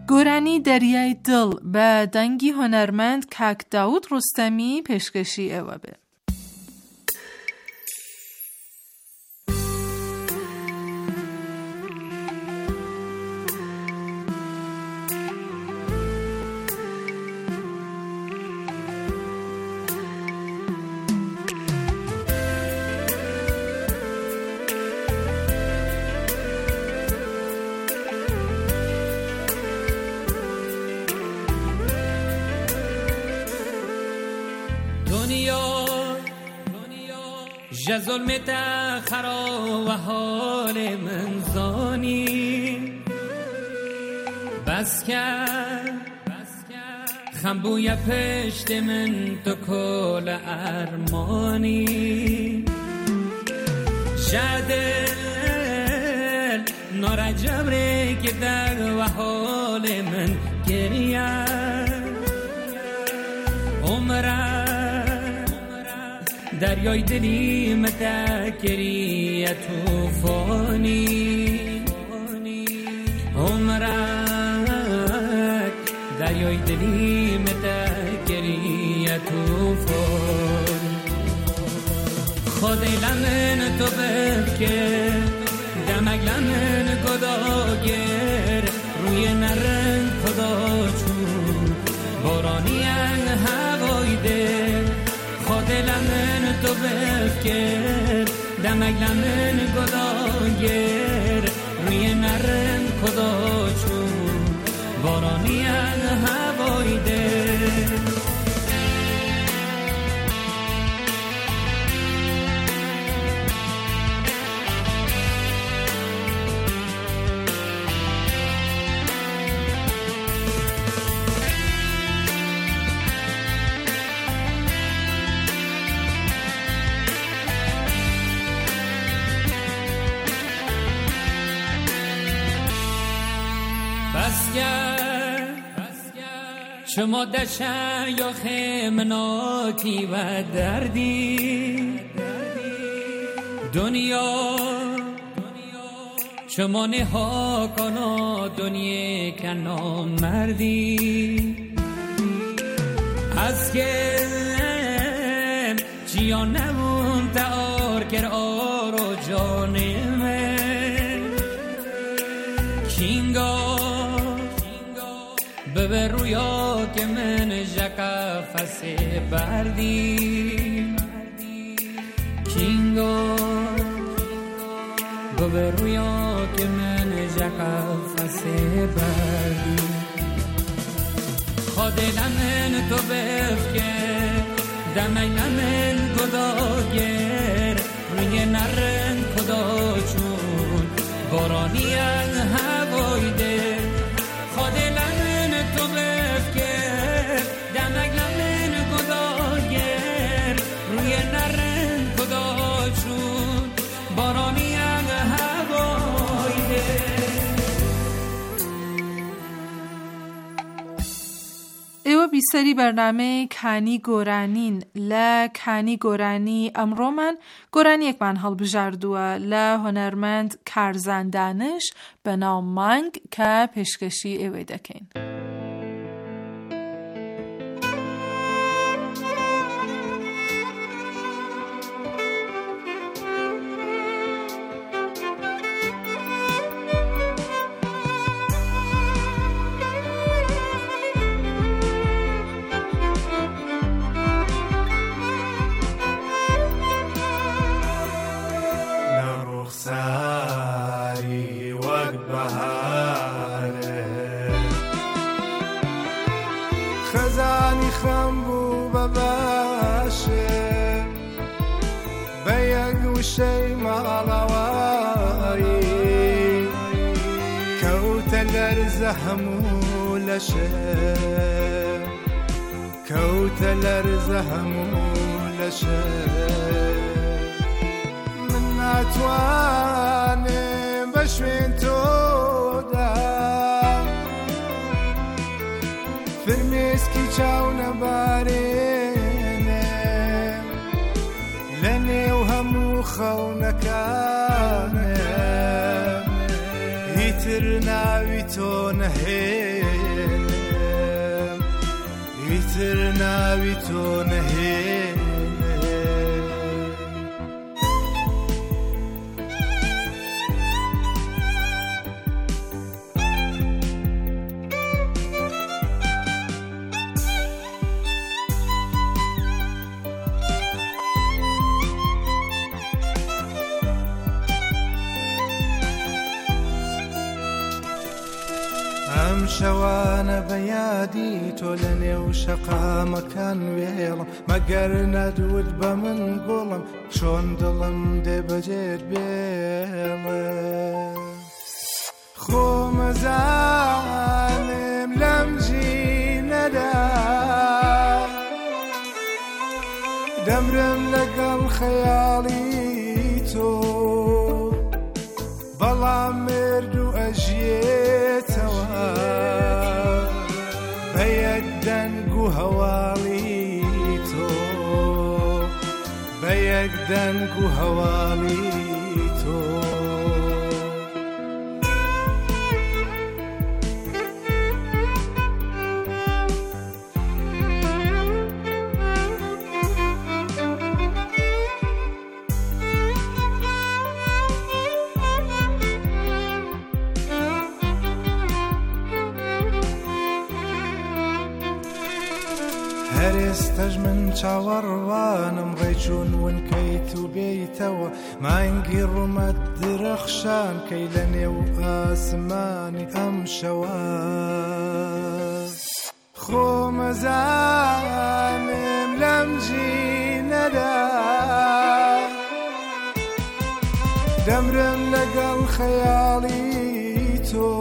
گۆرانی دەریای دڵ بە دەنگی هۆنەرمەند کاک داود ڕوستەمی پێشکەشی ئێوە بێ. ظلمت خراب و حال من زانی بس کرد خمبوی پشت من تو کل ارمانی شدل نارجب که در و حال من گریه عمره دریای دلی متکری توفانی عمرک دریای دلی متکری توفانی خدای لمن تو بفکر دمک لمن گداگر روی نرنگ خدا چون بارانی هوای دل خدای لمن تو بفکر دمک لمن گداگر روی نرم خدا چون بارانی هوای دل شما دشن یا خیمناکی و دردی دنیا شما نها کنا دنیا کنا مردی از که چیا نمون تار کر آرو جانمه کینگا ببر رویا که من جکا فسی بردی کینگو ببر رویا که من جکا فسی بردی خود لمن تو بفکر دمی لمن گداگر روی نرن کدا چون بارانی هوای دل خود لمن تو بفکر دمک لمن گداگر روی نرن کدا چون بارانی هوای دل. ئێوە بیسەری بەرنامەی کانی گۆرانین لە کانی گۆرانی ئەمڕۆمان گۆرانیەکمان هەڵبژاردووە لە هۆنەرمەند کارزان دانش بە ناو مانگ کە پێشکەشی ئێوەی دەکەین. خزانی خمبو بباشه بیگوشی مالواری کوت لرزه همولشه کوت لرزه همولشه من نتوانم بشوین تو فرمێسکی چاو نەبارێنێ لە نێو هەموو خەونەکانێ هیتر ناوی تۆ نەهێنێ تر ناوی تۆ نەهێنێ ئەم شەوانە بەیادی تۆ لە نێو شەقامەکان وێڵم مەگەر نەدوت بە من گوڵم چۆن دڵم دێ بەجێت بێڵێ خۆمەزانم لەم ژینەدا دەمرم لەگەڵ خەیاڵی تۆ بەڵام مردو ئەژێتەوە بە یەک دەنگ و هەواڵی تۆ بە یەک دەنگ و هەواڵی تۆ هەرێستەش من چاوەڕوانم ڕێچوون ونکەیت و بێیتەوە مانگی ڕوومەت درەخشان کەی لە نێو ئاسمانی ئەم شەوە خۆمەزانم لەم ژینەدا دەمرم لەگەڵ خەیاڵی تۆ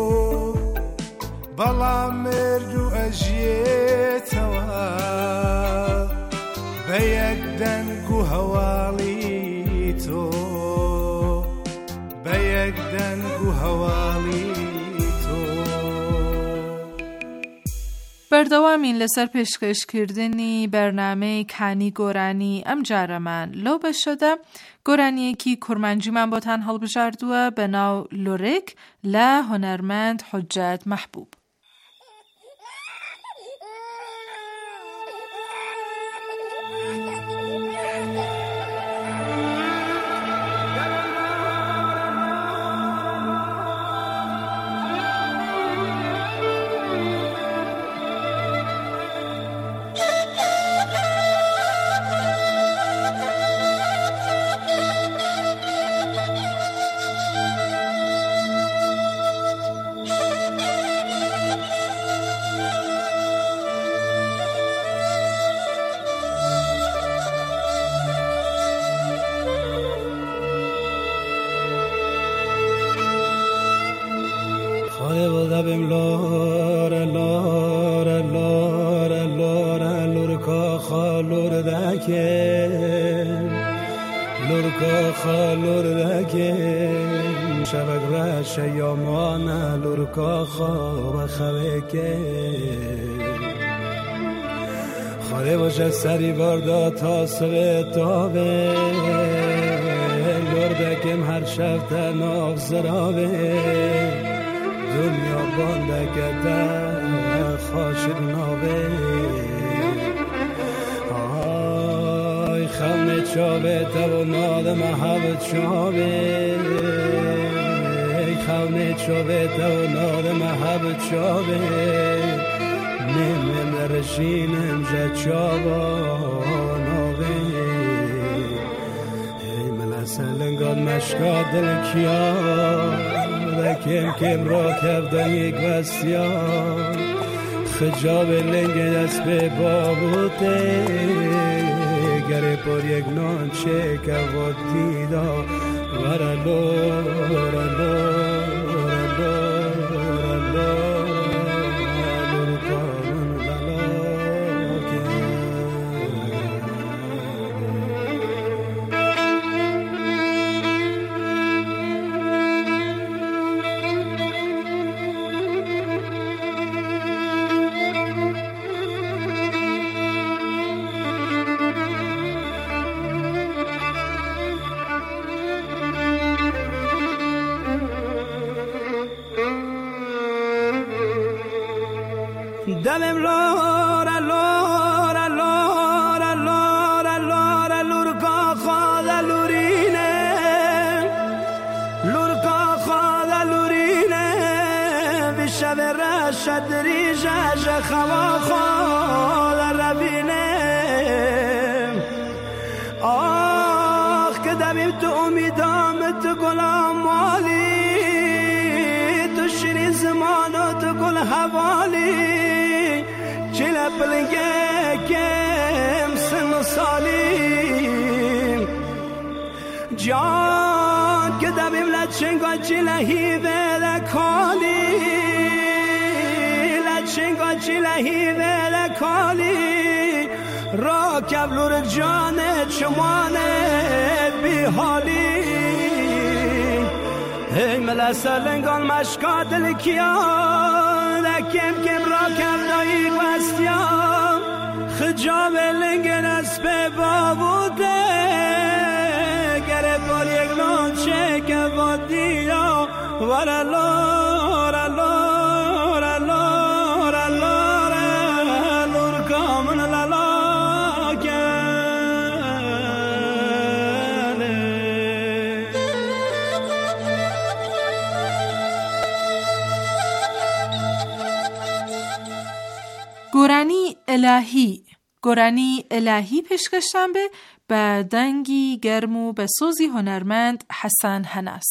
بەڵام مردو ئەژێتەوە بە یەک دەنگ و هەواڵی تۆ بە یەک دەنگ و هەواڵی تۆ بەردەوامین لەسەر پێشکەشکردنی بەرنامەی کانی گۆرانی ئەم جارەمان لەو بەشەدا گۆرانیەکی کورمانجیمان بۆتان هەڵبژاردووە بە ناو لۆرێک لە هۆنەرمەند حوجەت مەحبوب. بم لاره لاره لاره لاره لورکا خالور دکه لورکا خالور دکه شبک رش یامانه لورکا خواب خوکه خاله باشه سری باردا تا سوه تابه لوردکم هر شب تناف زرابه دنیا بانده کده خاشق نابه آی خمه چابه تو نادم حبت شابه خمه چابه تو نادم حبت شابه نمیم رشینم جد شابه نابه ای ملسل انگاد مشکا دل کیا کم کم را کردن یک وستیان خجاب لنگ دست به بابوته گره پر یک نان چه که و دیدا ورالو ورالو ورالو ورالو دلم لاره لاره شب رشد ریجش خوا خال ربینه آخ که دمیم تو امیدامت گلام مالی تو شری زمان و تو گل حوالی چله پلنگه کم سن سالی جان که دمیم لچنگا چله هیوه لکالی لچنگا چله هیوه لکالی را کبلور جان چمانه بی حالی ای ملسه لنگان مشکات لکیا لکم کم را کبدایی قستیا خجاب لنگن اسب بابوده گره بار یک نوچه که وادیا ورالور الور الور الور الور کامن لالا گۆرانی ئەلاهی پێشکەشتان بە دەنگی گەرم و بە سۆزی هۆنەرمەند حەسان هەناس.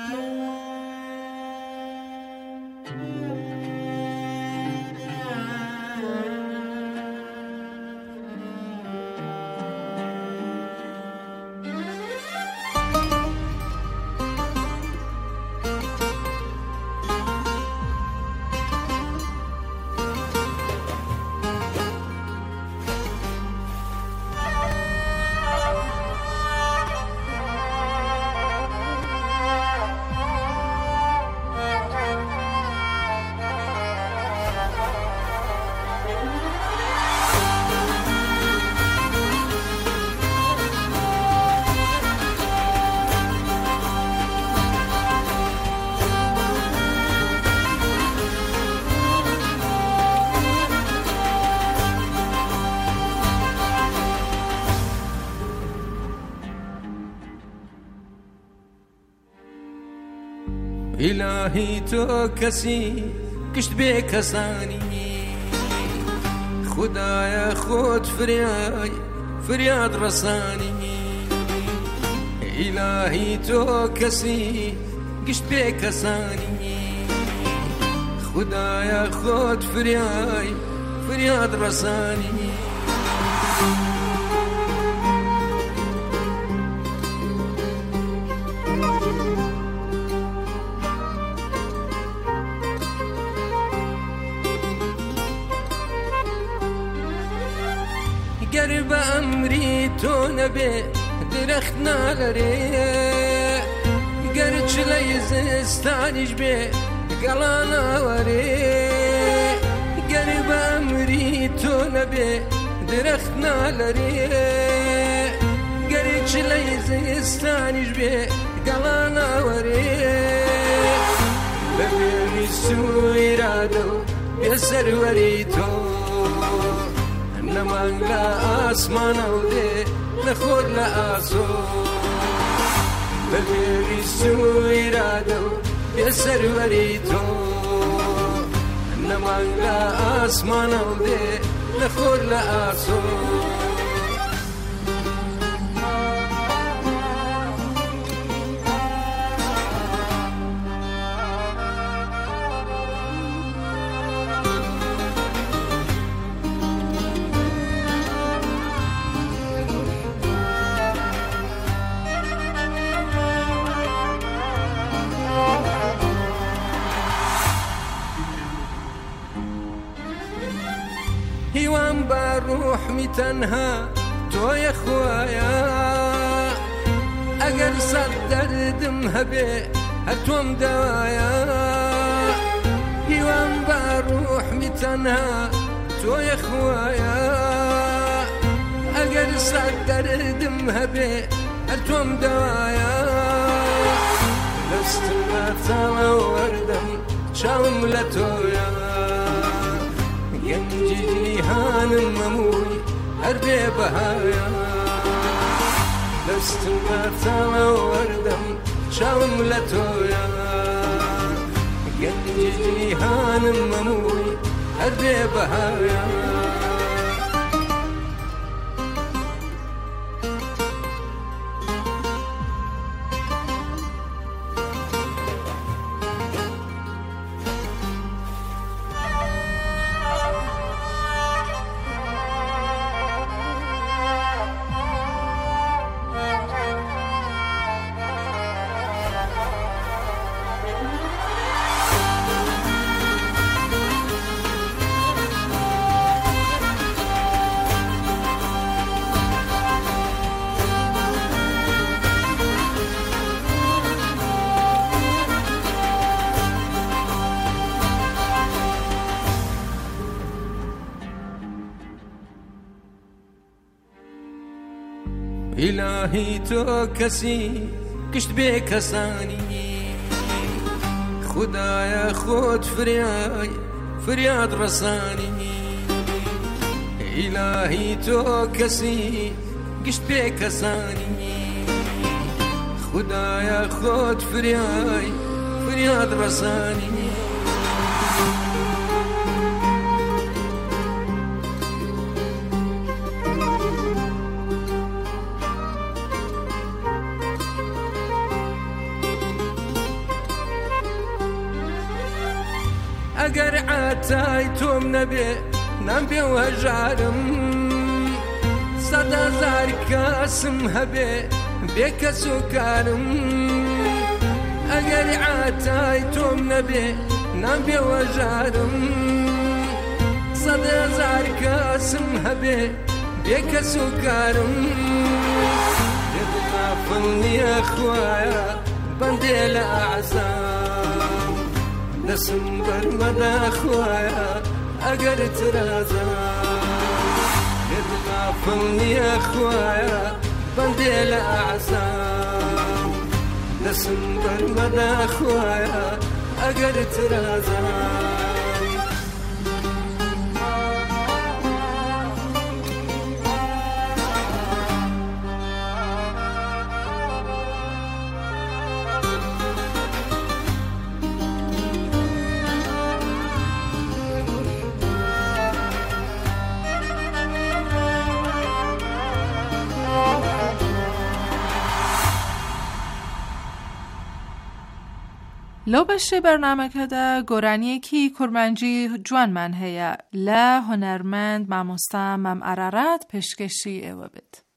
إلهي تو كسي كشت بيك كساني خدايا خود فرياد رساني إلهي تو كسي كشت بيك كساني خدايا خود فرياد رساني قرب أمري تو نبي درختنا لري قرش ليزستانيش بي قلانا وري قرب أمري تو نبي درختنا لري قرش ليزستانيش بي قلانا وري ببيري سوي رادو يسر وريتو نمان لا آسمان أودي نخود لا آسو ببيري سوي رادو يسر وريتو نمان لا آسمان أودي نخود لا آسو هیوان با روح می تنها تو یا خوایا اگر صد دردم هبه هر توم دوایا هیوان با روح می تنها تو یا خوایا اگر صد دردم هبه هر توم دوایا دستم نتام وردم شام لتویا گنج جیهان مموی هر بی بهایا دستم نتام وردم شام لتویا گنج جيهانم مموي هربي بهايا إلهي تو كسي كشت بيك كساني خدايا خود فرياد رساني إلهي تو كسي كشت بيك كساني خدايا خود فرياد رساني اگر عتای توم نبی وجارم صد هزار کاسم هبه بکسو کارم اگر عتای توم نبی وجارم صد هزار کاسم هبه بکسو کارم غافلني اخوايا بندل اعزام نسم برمدا اخوايا اقرت رازا غافلني اخوايا بندل اعزام نسم برمدا اخوايا اقرت رازا لو بشه برنامه کده گرانی کی کرمانجی جوان من هیا لا هنرمند ماموستا مم ارارت پشکشی او بد.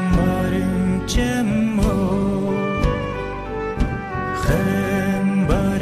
But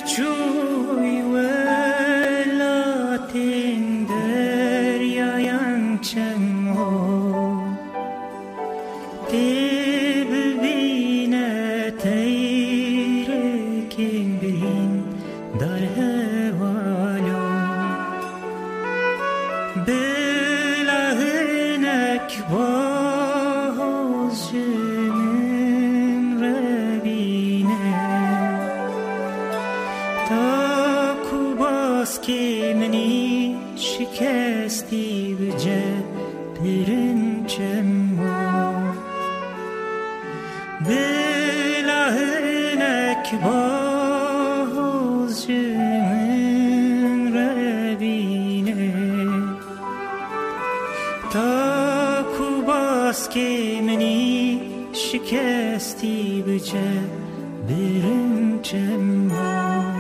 چوی ولاتین دریایم چمو دیب بینه تیرکین بین در هوالو بلهنک باز جنن ربینه تا کوباس که منی شکستی بجه پرنچمو بلهنک باز جنن ربینه تا کوباس که منی شکستی بجه برنچمو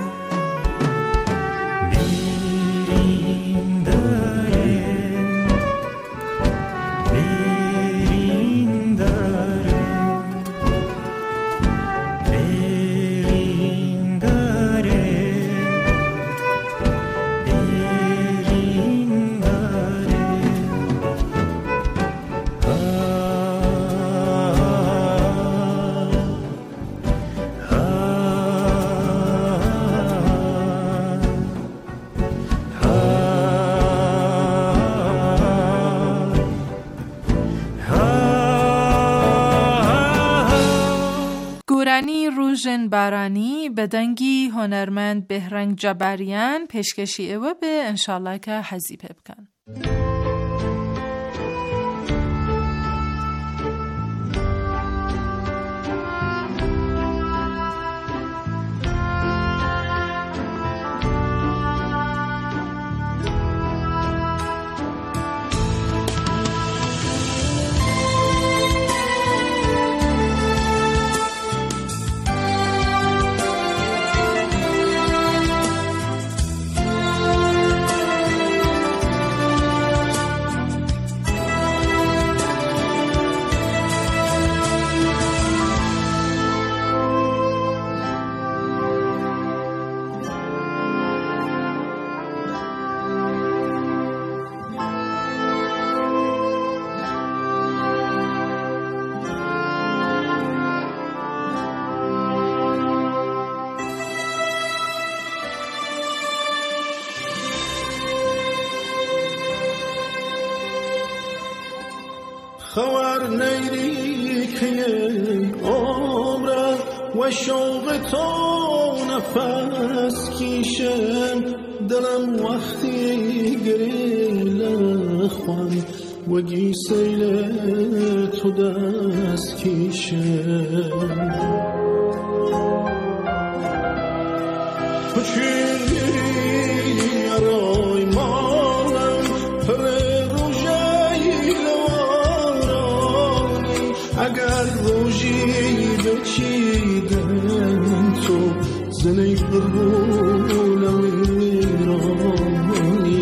گورانی روژن بارانی به دنگی هنرمند بهرنگ جبریان پیشکشی او به انشالله که حزیب بکن. خبر نیری که عمره و شوق تو نفس کشم دلم وقتی گریل خوان و گی سیل تو دست کشم تو چیری ارای مانم پر اگر روزی بچیدن تو زنی قربون ویرانی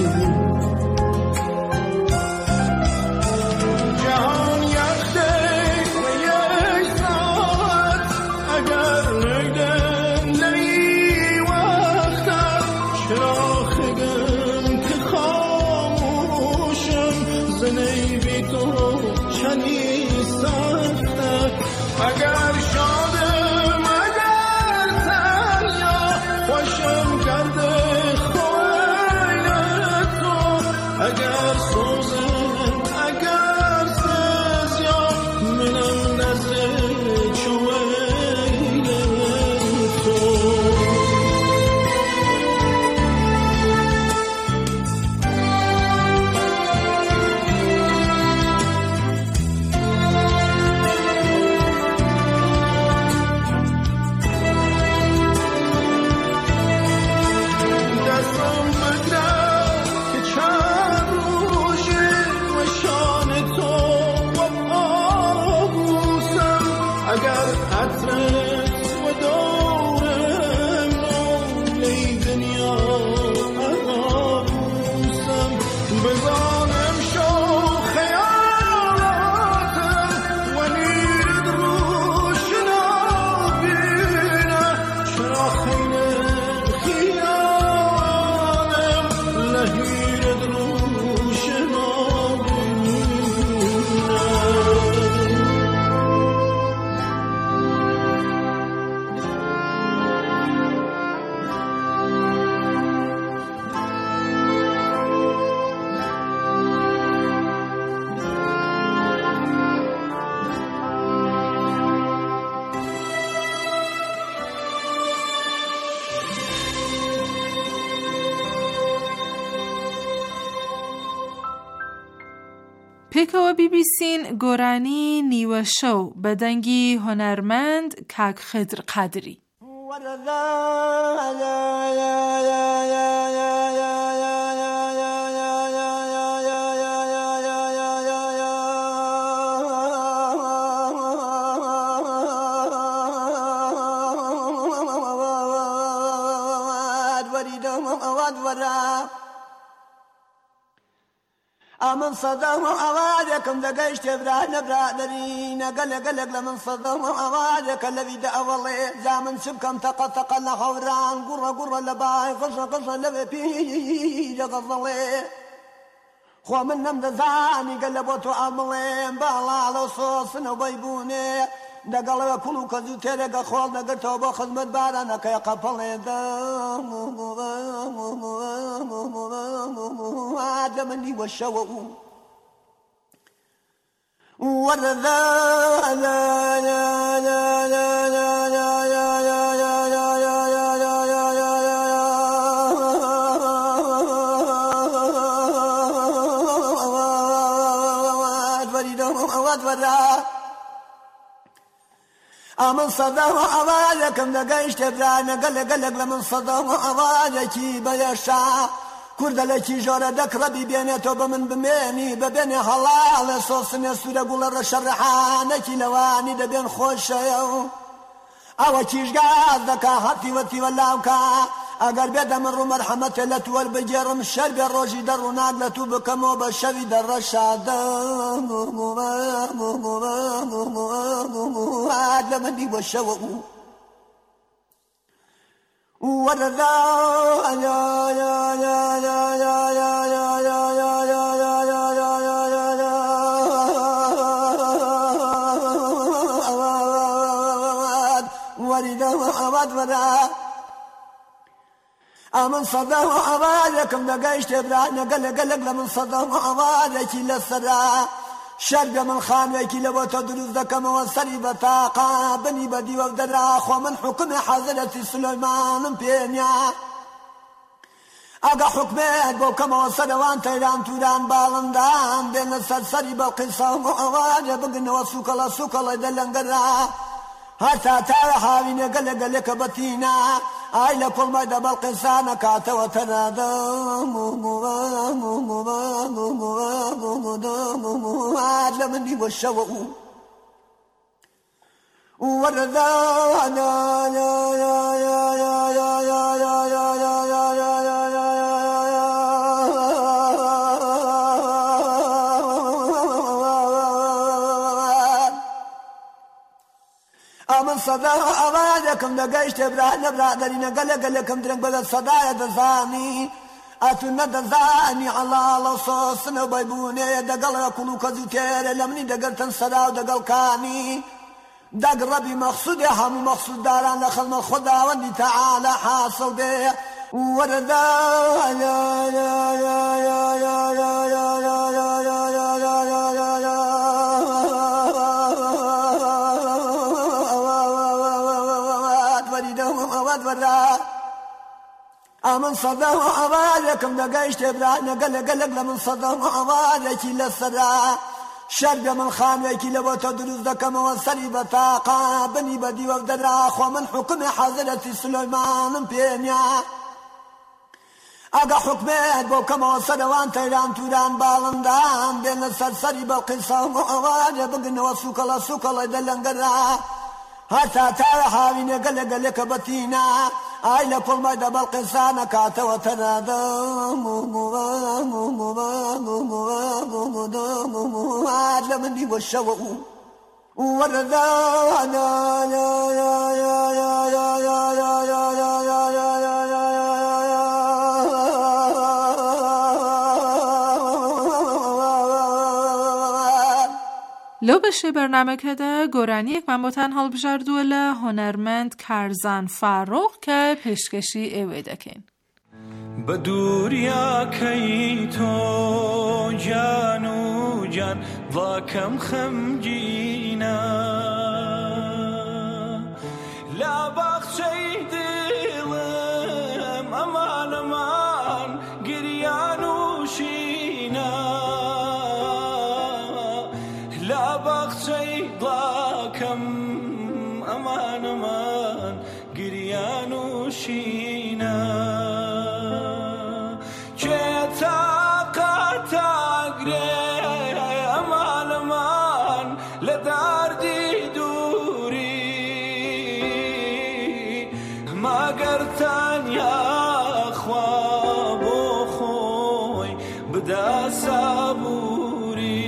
جهان یخته و یک ساعت اگر نیدن نی وقتم چراغم که خاموشم زنی بی تو چنی اگر شادم اگر تنیا خوشم کرده خویل تو اگر سوزم اگر سزیا منم نزد چویل تو پێکەوە بیبیسین گۆرانی نیوە شەو بە دەنگی هۆنەرمەند کاک خدر قادری. من صدام أوادكم دقيشت برادنا برادرين قلق لمن صدام أوادك الذي دأولي زامن سبكم تقطق لخوران قرى لباي قصة لبي بي جغضلي خو من نمد زاني قلبوتو عملين بالا على صوص نبيبوني دقل كلو كذو تيرق خول نقرتو بخدمت بارانا كي قبلي عدمني والشوق ورذا لا لا لا لا لا لا من صدام أوالكم دقيشت برانا قلق لمن صدام أوالكي بيشا كرد لكي جوردك ربي بينيتو بمن بميني ببيني حلال صوصني سورة قول الرشرحانكي لواني دبين خوشيو او كيش قادك هاتي وتي ولاوكا اگر بيدا من رو مرحمة لتوال بجيرم الشرب الروجي در ناقلتو بكمو بشوي در رشاد عدمني والشوق ورذا لا لا لا لا لا لا لا من صدام أوالكم دقيشت برانا قلق لمن صدام أوالك للسراء شرب من خانوك لبوت دروز دكم والسري بطاقة بني بدي وبدراخ ومن حكم حضرة سليمان بينيا اگا حکمت بو کما سروان تیران توران بالندان بین سرسری بالقصة وعواجه بقن وسوكلا دلنقرا حتى تاوحاوين قلق بطينا آيلا كل ميدا بالقصة كاتا وتنادا عادل مني والشوق ورذا لا لا لا لا لا لا لا من صدا أوادكم دقيشت برانا برادرين قلق لكم درنق بدل صدايا دزاني أتونا دزاني على لصوص نبيبوني دقل كلو كزوتير لمني دقلتن صدا ودقل كاني دق ربي مقصود هم مقصود داران لخلم خدا واني تعالى حاصل به ورذا لا لا لا لا لا لا لا لا لا لا لا من صدام أوالكم دقيشت برانا قلق لمن صدام أوالك للسراء شرب من خانوك لبوت دروز دكم والسري بطاقة بني بدي وبدراخ ومن حكم حضرة سليمان بينيا اگا حكمت بو كما سروان تيران توران بالندان بين السرسري بالقصة وعواجه بقن وسوكلا دلنقرا حتى تاوحاوين قلق بطينا آيلا كل ميدا بالقصة كاتا وتنادا عادل مني والشوق ورذا لا لا لا لا لا لا لا لا لا لا لو بشه برنامه کده گۆرانی یەکمان بۆتان هەڵبژاردووە لە هۆنەرمەند کارزان فاڕۆق کە پێشکەشی ئێوە دەکەین. بە دووریاکەی تۆ جان و جان ڕاکەم خەمگینە لە باخچەی دڵم ئەمان گریان و شینە باخچەی بڵاکەم ئەمان ئەمان گریان و شینە کێ تاقاتاگرێ ئەمان ئەمان لە داردی دووری ماگەرتان یاخوا بۆ خۆی بدا سابووری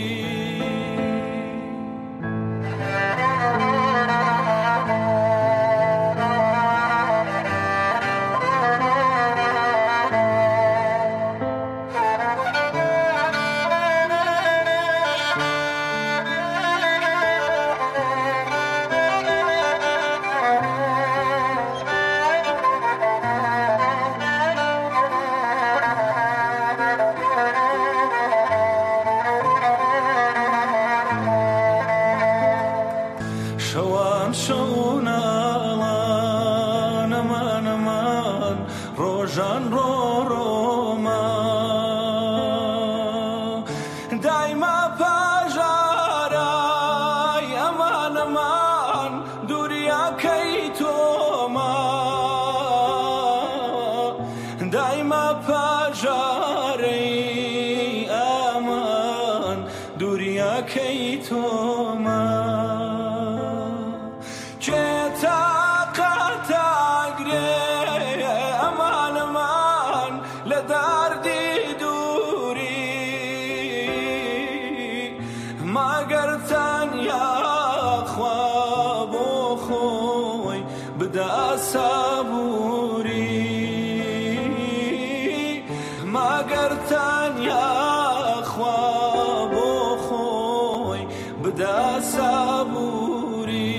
ماگەرتان یاخوا بۆ خۆی بدا سابووری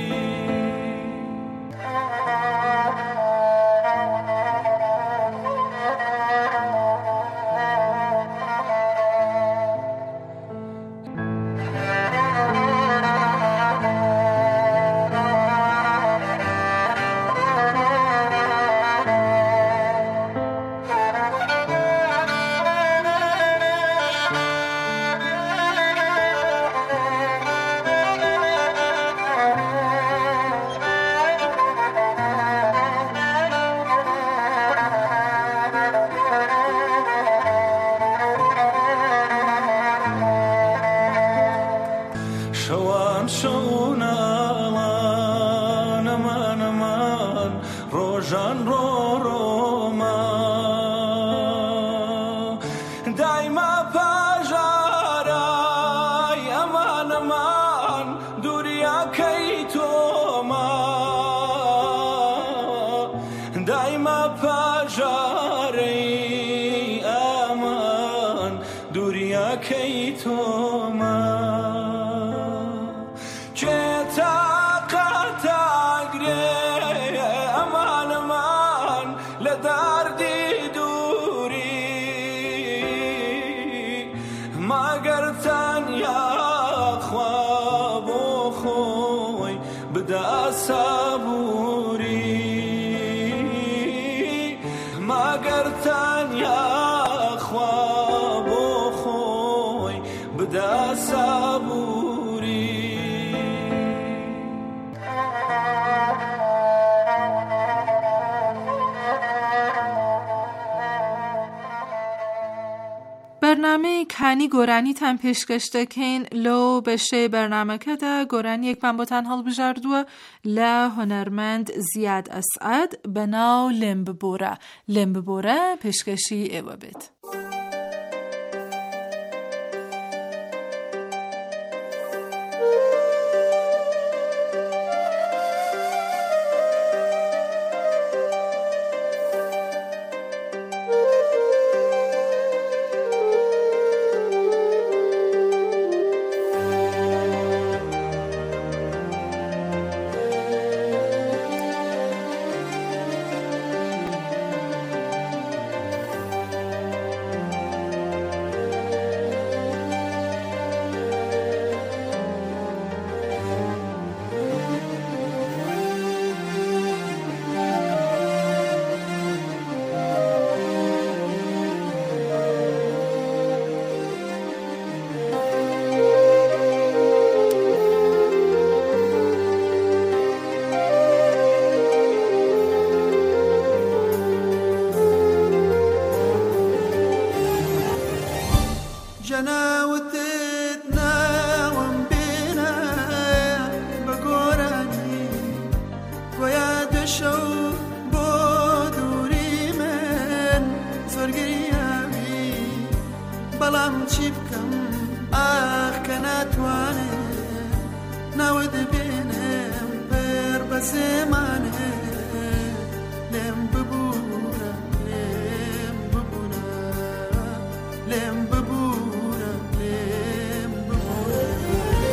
ماگەرتان یاخوا بۆ خۆی بدا سابووری بەرنامەی کانی گۆرانیتان پێشکەش دەکەین لەو بەشەی بەرنامەکەدا گۆرانیەکمان بۆتان هەڵبژاردووە لە هۆنەرمەند زیاد ئەسعەد بەناو لێم ببۆرە. لێم ببۆرە پێشکەشی ئێوە بێت. نود بینم بر بسمانه لم ببورا لم ببورا لم ببورا لم ببورا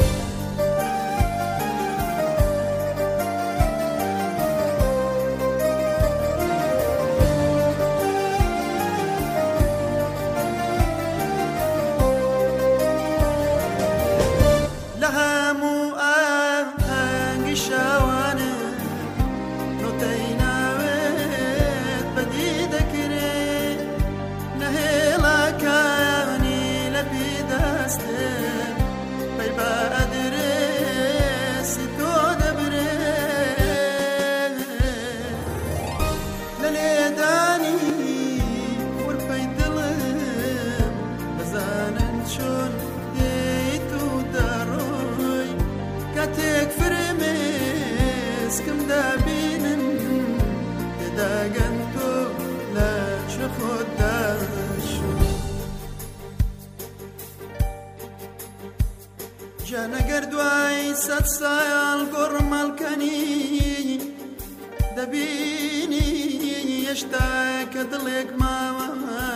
جانا قردواي سات سايال قرمال كني دبيني يشتاك دلك ماما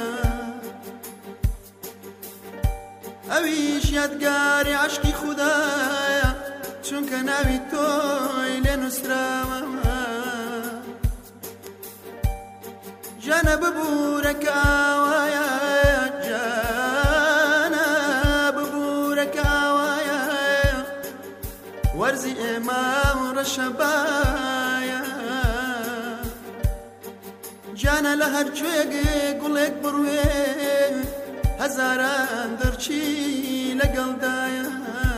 اويش يدقاري عشقي خدايا چونك ناوي توي لنسراما جانا ببورك آوايا ورزي إمام رشبايا جانا لهر جويق قولك بروي هزاران درشي لقل دايا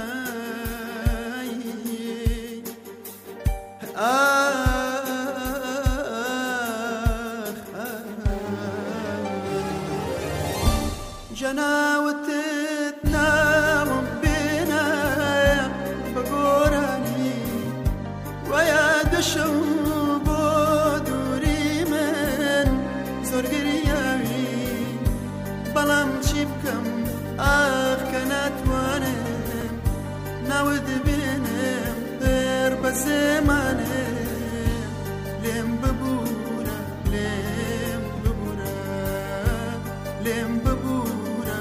جانا وتتنام بينا بقوراني ويا دشو بودوري من زور قرياوي بلام شبكم كانت وانا ناود بينم بير بزمانه لم ببورا لم ببورا لم ببورا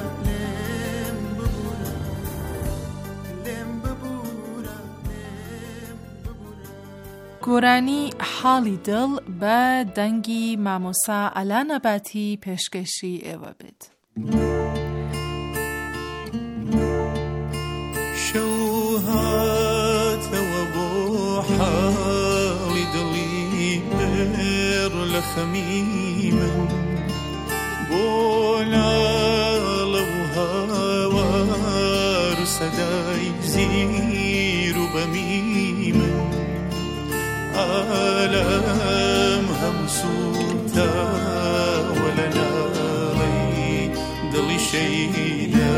گۆرانی حاڵی دڵ بە دەنگی مامۆسا ئەلا نەباتی پێشکەشی ئێوە بێت. شەو هاتەوە بۆ حاڵی دڵی بێر لە خەمی من بۆ ناڵە و هاوار و سەدای زیر و بەمی من عالم همسوتا ولنا غي دلي شيدا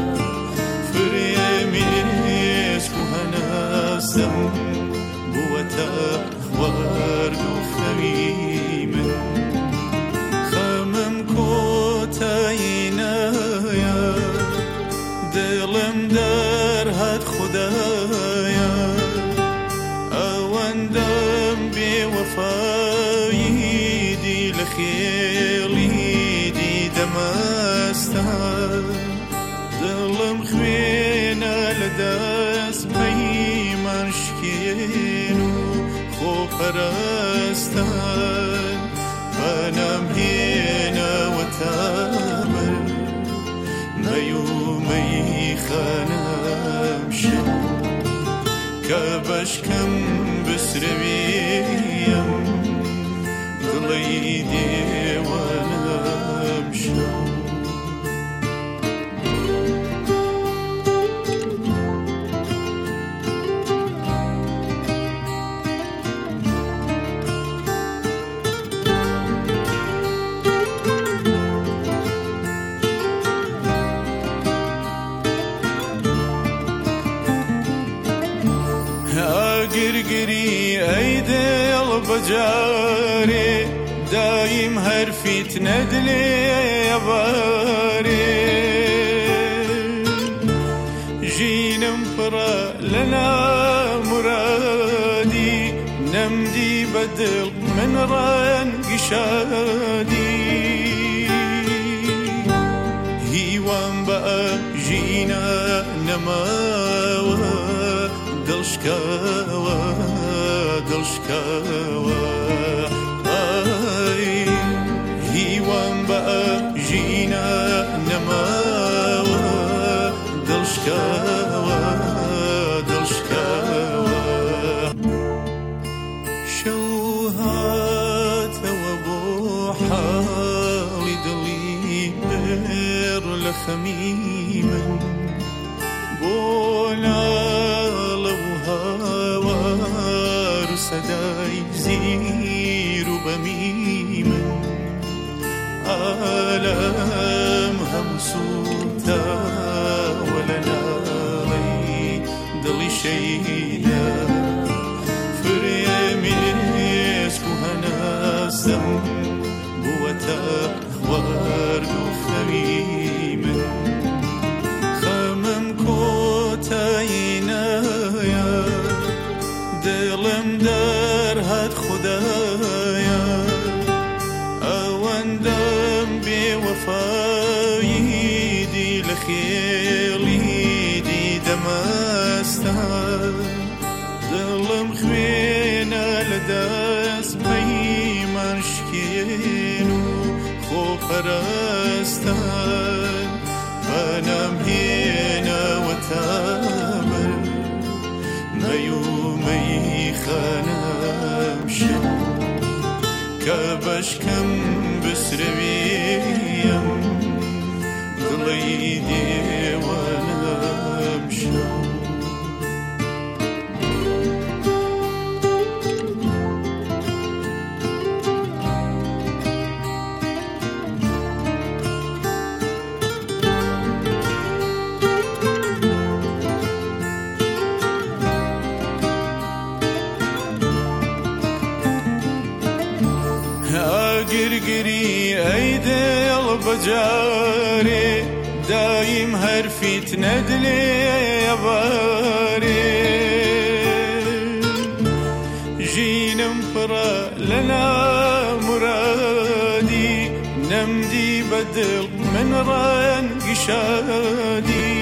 فريميس كهنا سم بوتا ورد خميم خمم كوتاينا يا دلم در هات خدايا وفايدي لخيلي دي دماستا دلم خوينا لداس بيمان شكينو خو پرستان فنام هنا وتامر ميومي خانم شو كبشكم بسرويم ضليدي وانا مشو قرقري ايدي البجاري دايم هرفي تندلي يا باري جينا مفرا لنا نمدي بدل من رنگ شادي هيوان بقى جينا نماوى دلشكاوى هيوان بقى جينا نماوى دلشكاوى شوهات وبو حالي دلي بير لخميما بولا لو هوار صداي زير بميما آلام همسوتا ولا ناري دلي شيدا بوتا ورد وخريم خمم كوتاينايا دلم در هات خدايا اواندم بوفاي دي لخيلي دي دماستا دلم خوينا لداس بيمان شكينو خو پرستان فنم هنا وتامر ميومي خانم شم كبشكم بسرويم دليدي ونم شم قرقري ايدي البجاري دايم هرفيت ندلي يا باري جينا مفرا لنا مرادي نمدي بدل من رنگ شادي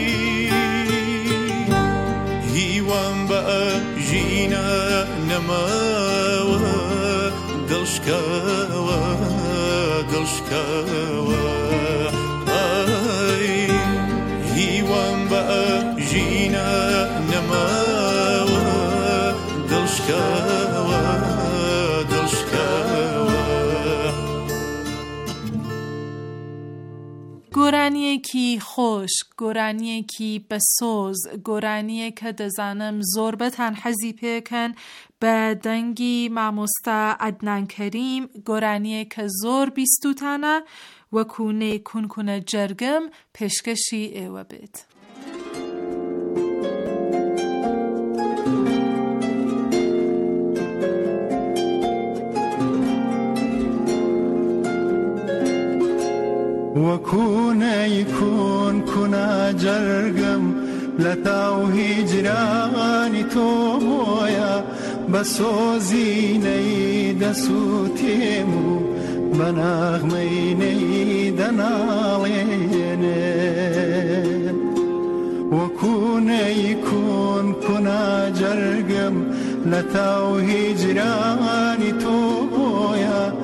هيوان بقى جينا نماوى دلشكاوى هيوان بقى جينا نماوى دلشكاوى گۆرانیەکی خۆش، گۆرانیەکی بەسۆز، گۆرانیە کە دەزانم زۆر بەتان حەزی پێکەن بە دەنگی مامۆستا عەدنان کەریم، گۆرانیە کە زۆر بیستوتانە وەکوونەی کونکونە جەرگم پێشکەشی ئێوە بێت. وكونا يكون كنا جرقم لتاو هجراني توبويا بسوزيني دسوتيمو بناغميني دناليني وكونا يكون كنا جرقم لتاو هجراني توبويا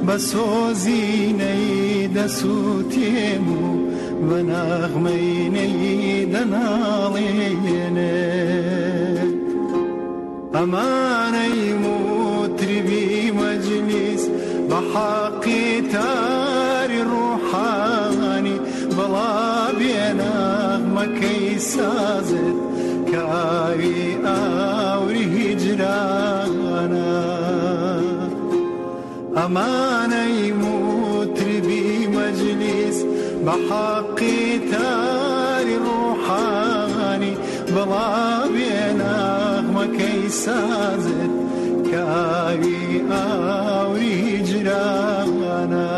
بسوزيني دسوتيمو بناغميني دناليني أماني مطربي مجلس بحقي تاري روحاني بلا بيناغمك يسازت كاوي آوري هجرانا أماني مطربي مجلس بحقي تاري روحاني بلا بيناغمك يسازت كاوي آوري هجرانا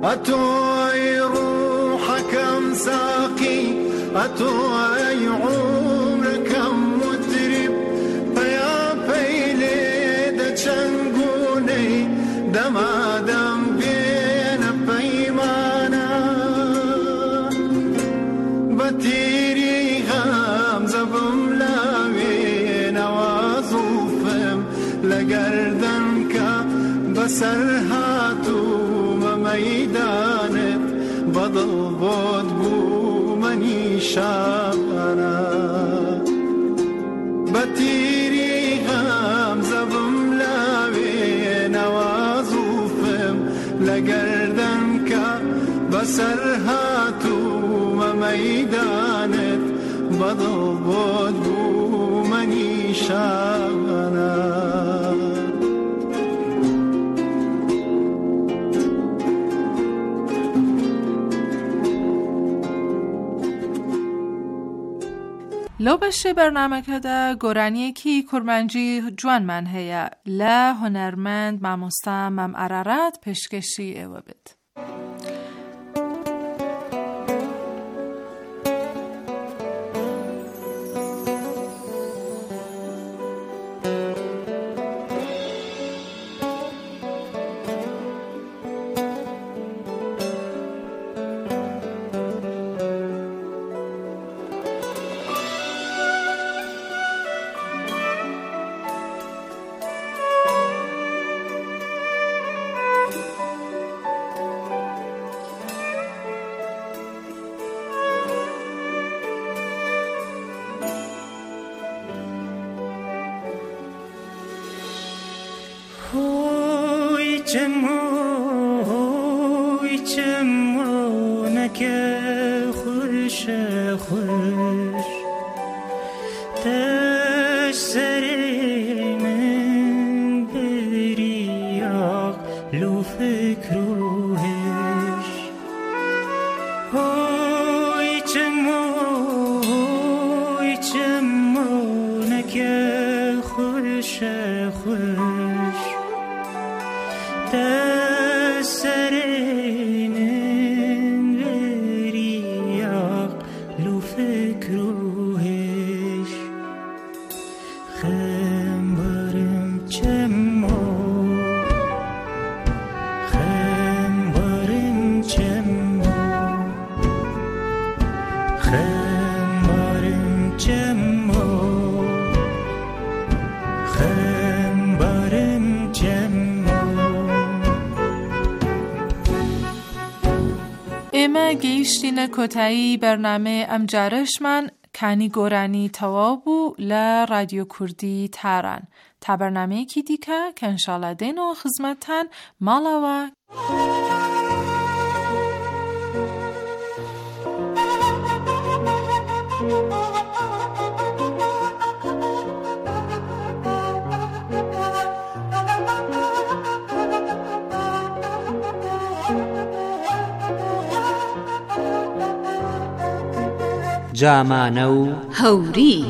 أتوي روحكم ساقي أتوي عمركم مترب فيا بيلي دا چنگوني دما دم بين بيمانا بتيري غام زبم لاوي نوازوفم لگردن كا بسرهاتو ميدانت بضل بود بو مني شابنا بتيري غام زبم لاوي نوازوفم لگردن كا بسرهاتو ميدانت بضل بود بو مني شابنا لو بشه برنامه‌کده گۆرانیەکی کورمانجی جوانمان هەیە لە هونەرمەند مامۆستا مەم ئارارات پێشکەشی ئێوە بێت. ئێمە گەیشتینە کۆتایی بەرنامە ئەم جارەشمان کانی گۆرانی تەواو بوو لە رادیۆ کوردی تاران تا بەرنامەیەکی دیکە کە ئینشاڵڵا دێنەوە خزمەتتان ماڵەوە. جامانە و هەوری.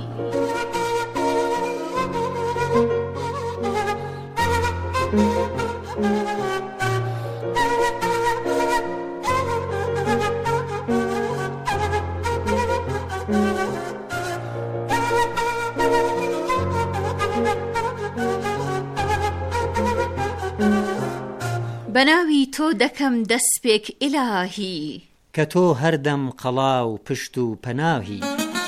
بەناوی تۆ دەکەم دەستپێک ئیلاهی کە تۆ هەردەم قەڵا و پشت و پەناهی.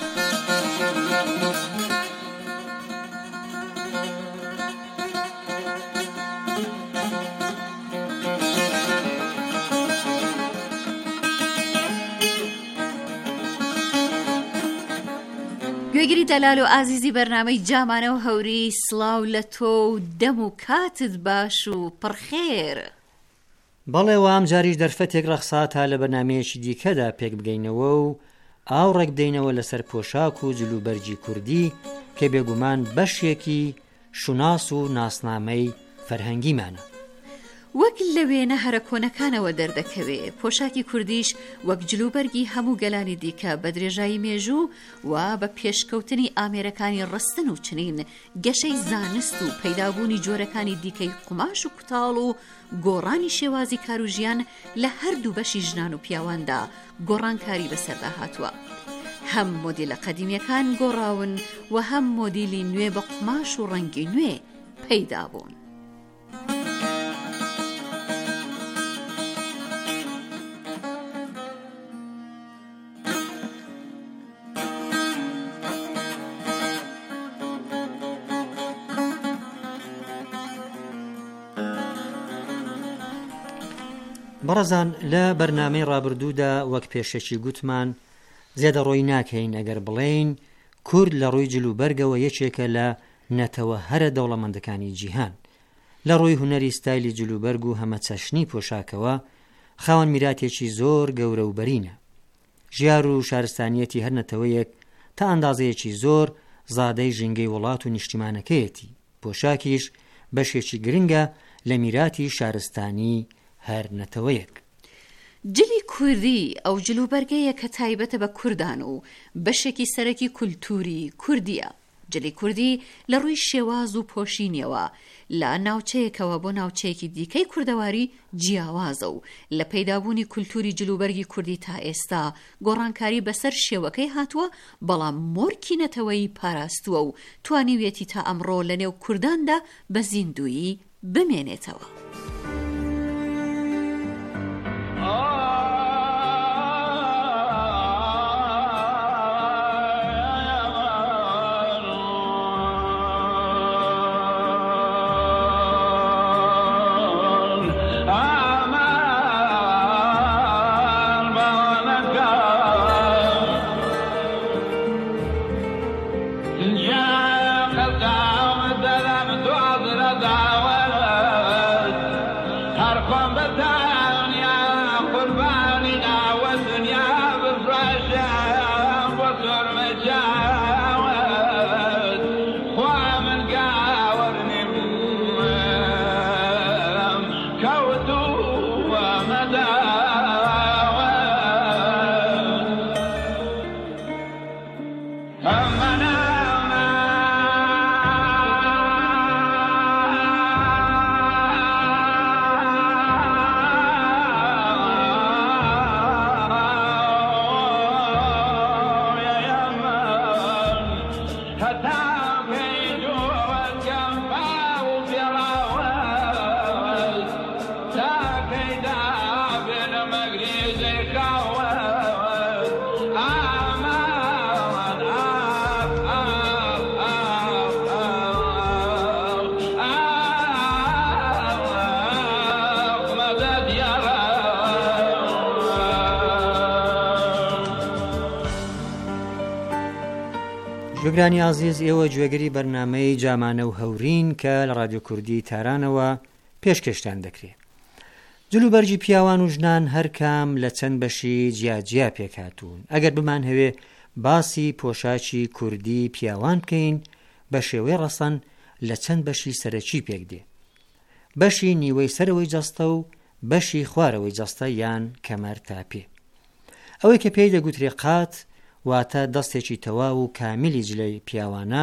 گوێگری دەلال و ئازیزی بەرنامەی جامانە و هەوری، سڵاو لە تۆ و دەم و کاتت باش و پڕخێر. بەڵێ وام جاریش دەرفەتێک ڕەخساتە لە بەرنامەیەکی دیکەدا پێک بگەینەوە و ئاوڕێک بدەینەوە لەسەر پۆشاک و جلوبەرجی کوردی کە بێگومان بەشێکی شوناس و ناسنامەی فەرهەنگیمانە. وەک لە وێنە هەرە کۆنەکانەوە دەردەکەوێ. پۆشاکی کوردیش وەک جلوبەرگی هەموو گەلانی دیکە بە درێژایی مێژوو و بە پێشکەوتنی ئامێرەکانی ڕستن و چنین گەشەی زانست و پەیدابوونی جۆرەکانی دیکەی قوماش و کوتاڵ و گۆڕانی شێوازی کار و ژیان لە هەردوو بەشی ژنان و پیاواندا گۆڕانکاری بەسەردا هاتووە. هەم مۆدیلە قەدیمیەکان گۆڕاون و هەم مۆدیلی نوێ بە قوماش و ڕەنگی نوێ پەیدا بوون. بەڕەزان لە بەرنامەی ڕابردوودا وەک پێشەکی گوتمان زیادە ڕۆی ناکەین ئەگەر بڵێین کورد لە ڕووی جلوبەرگەوە یەکێکە لە نەتەوە هەرە دەوڵەمەندەکانی جیهان. لە ڕووی هونەری ستایلی جلوبەرگ و هەمە چەشنی پۆشاکەوە خاوەن میراتێکی زۆر گەورە و بەرینە. ژیار و شارستانیەتی هەر نەتەوەیەک تا ئەندازەیەکی زۆر زادەی ژینگەی وڵات و نیشتیمانەکەیەتی. پۆشاکیش بەشێکی گرنگە لە میراتی شارستانی هەر نەتەوەیەک. جلی کوردی ئەو جلوبەرگەیە کە تایبەتە بە کوردان و بەشێکی سەرەکی کولتوری کوردیە. جلی کوردی لە ڕووی شێواز و پۆشینیەوە لە ناوچەیەکەوە بۆ ناوچەیەکی دیکەی کوردەواری جیاوازە و لە پەیدابوونی کولتوری جلوبەرگی کوردی تا ئێستا گۆڕانکاری بەسەر شێوەکەی هاتووە، بەڵام مۆرکی نەتەوەی پاراستووە و توانیوێتی تا ئەمڕۆ لە نێو کورداندا بە زیندویی بمێنێتەوە. گوێگرانی عزیز، ئێوە گوێگری بەرنامەی جامانە و هەورین کە لە رادیۆ کوردی تارانەوە پێشکەشتان دەکرێت. جلوبەرگی پیاوان و ژنان هەرکام لە چەند بەشی جیاجیا پێکهاتوون. ئەگەر بمان هەوێ باسی پۆشاکی کوردی پیاوان بکەین بە شێوەی ڕەسەن لە چەند بەشی سەرەکی پێک دێ. بەشی نیوەی سەرەوەی جەستە و بەشی خوارەوەی جەستە یان کەمەر تاپێ. ئەوەی کە پێی دەگوترێ قات واتە دەستێکی تەواو و کامیلی جلەی پیاوانە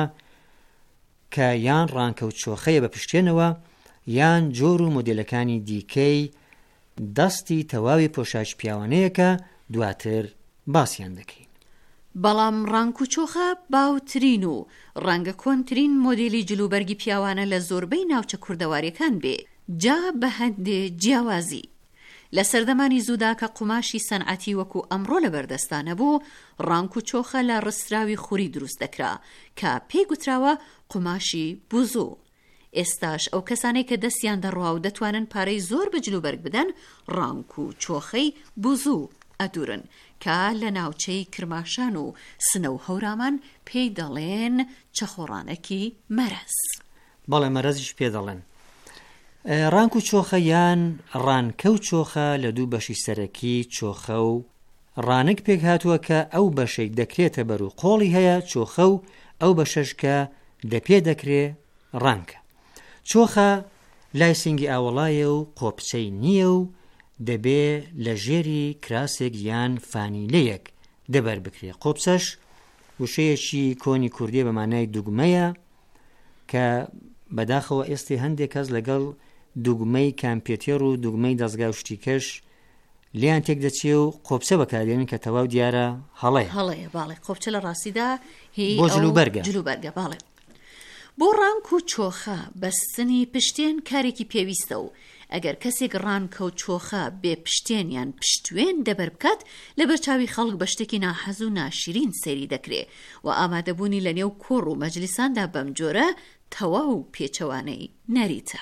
کە یان ڕانکە و چۆخەیە بە پشتێنەوە یان جۆر و مۆدێلەکانی دیکەی دەستی تەواوی پۆشاک پیاوانەیە کە دواتر باسییان دەکەین. بەڵام ڕانک و چۆخە باوترین و ڕەنگە کۆنترین مۆدێلی جلوبەرگی پیاوانە لە زۆربەی ناوچە کوردەواریەکان بێ، جا بە هەندێ جیاوازی. لە سەردەمانی زوودا کە قوماشی سەنعەتی وەکو ئەمڕۆ لە بەردەستانە بوو، ڕانک و چۆخە لە ڕستراوی خوری دروست دەکرا کە پێی گوتراوە قوماشی بوزوو. ئێستاش ئەو کەسانەی کە دەستیان دەڕوا و دەتوانن پارەی زۆر بە جلوبەرگ بدەن ڕانک و چۆخەی بوزوو ئەدورن کە لە ناوچەی کرماشان و سنە و هەورامان پێی دەڵێن چەخۆڕانەکی مەرەز. بەڵێ مەرەزیش پێ دەڵێن. ڕانک و چۆخە یان ڕانکە و چۆخە لە دوو بەشی سەرەکی چۆخە و ڕانک پێک هاتووە کە ئەو بەشێک دەکرێتە بەر و قۆڵی هەیە چۆخە و ئەو بەشەش کە دەپێ دەکرێ ڕانکە. چۆخە لای سنگی ئاوەڵایە و قۆپچەی نییە و دەبێ لە ژێری کراسێک یان فانیلەیەک دەبەر بکرێ. قۆپچەش وشەیەکی کۆنی کوردی بە مانای دوگمەیە کە بەداخەوە ئێستی هەندێک کەس لەگەڵ دوگمەی کامپیۆتێر و دوگمەی دەستگا و شتیکەش لیان تێک دەچێ و قۆپچە بەکارێنن کە تەواو دیارە هەڵەیە. باڵێ قۆپچە لە ڕاستیدا هی بۆ جلوبەرگە. باڵێ بۆ ڕانک و چۆخە بەستنی پشتێن کارێکی پێویستە و ئەگەر کەسێک ڕانکە و چۆخە بێ پشتێن یان پشتوێن دەبەر بکات لە بەرچاوی خەڵک بە شتێکی ناحەز و ناشرین سەیری دەکرێ و ئامادەبوونی لە نێو کۆڕ و مەجلیساندا بەم جۆرە تەواو پێچەوانەی نەریتە.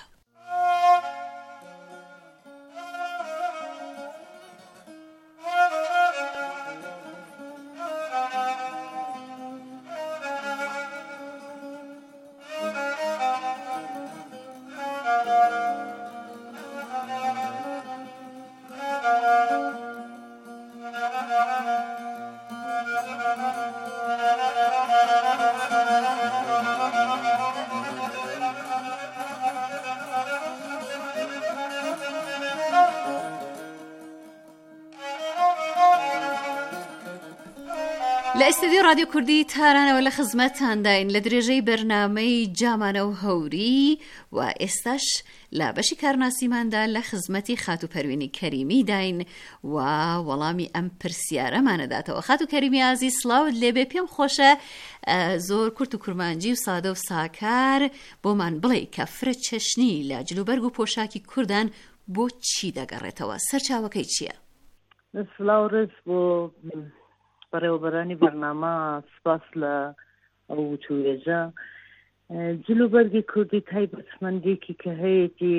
لە ئێستادیۆ رادیۆ کوردی تارانەوە لە خزمەتانداین لە درێژەی بەرنامەی جامانە و هەوری و ئێستاش لە بەشی کارناسیماندا لە خزمەتی خاتو پەروینی کەریمی داین و وەڵامی ئەم پرسیارەمانەداتەوە. خاتو کەریمی ئازیز سڵاوت لێبێ، پێم خۆشە زۆر کورت و کورمانجی و سادە و ساکار بۆمان بڵێ کە فرە چەشنی لە جلوبەرگ و پۆشاکی کوردان بۆ چی دەگەڕێتەوە، سەرچاوەکەی چییە؟ سڵاو ڕێز بۆ بەڕێوەبەرانی بەرنامە، سپاس لە ئەو وچوێژە. جلوبەرگی کوردی تایبەتمەندێکی کە هەیەی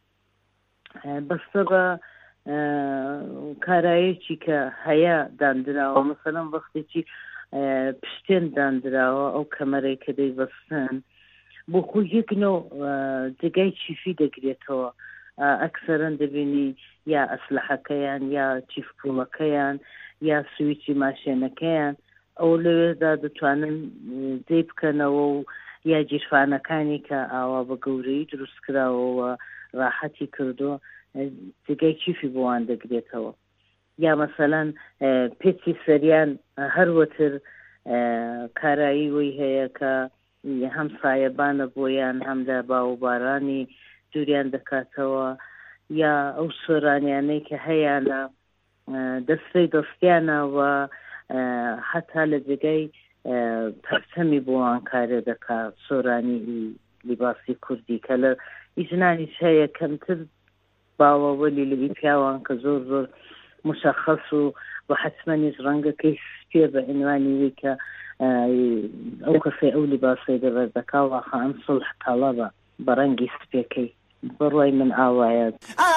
بەستە بە کارایەکی کە هەیە دانراوە، مەسەلەن وەختێکی پشتێن دانراوە ئەو کەمەرەی کە دەیبەستن بۆ خۆی یەک نوع جگای چیفی دەگرێتەوە. ئەکسەرەن دەبینی یا ئەسلحەکەیان یا چیفپوڵەکەیان یا سویچی ماشێنەکەیان ئەو لەوێدا دەتوانن دەی بکەنەوە و یا جیرفانەکانی کە ئاوا بە گەورەی دروست کراوەوە ڕاحەتی کردو جگای چیفی بۆوان دەگرێتەوە. یا مەسەلەن پێچی سەریان هەروەتر کارایی وی هەیە کە هەم سایەبانە بۆیان هەم لە باوەبارانی دووریان دەکاتەوە، یا ئەو سۆرانیانەی کە هەیەە دەستەی دەستیانەوە هەتا لە جگای پەرچەمی بۆوان کارێ دەکات سۆرانی لیباسی کوردی کە لە ئیژنانیش هەیە کەمتر باوەوەلی لەبی پیاوان کە زۆر زۆر مشەخەص و حتمەنیش ڕەنگەکەی سپێ بە عنوانی وی کە ئەو کەسەی ئەو لیباسی دەبەر دەکا واخە ئەم سڵح تەڵەبە بە ڕەنگی سپێکەی بڕوای من ئاوایە.